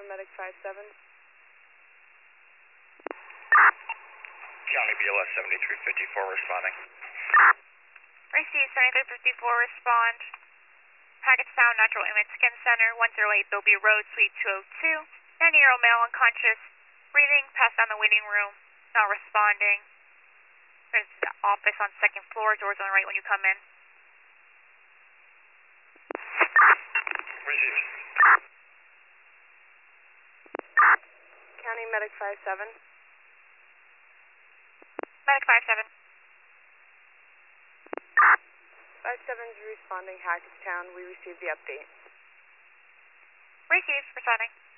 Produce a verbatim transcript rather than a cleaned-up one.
for Medic five seven. County B L S seventy-three fifty-four responding. Receive seventy-three fifty-four, respond. Hackettstown Natural Image Skin Center, one oh eight Bilby Road, Suite two oh two. ninety-year-old male unconscious, breathing, passed down the waiting room, not responding. There's the office on second floor, doors on the right when you come in. Received. County Medic five seven. Medic five seven. five seven is responding Hackettstown. We received the update. Receive, responding.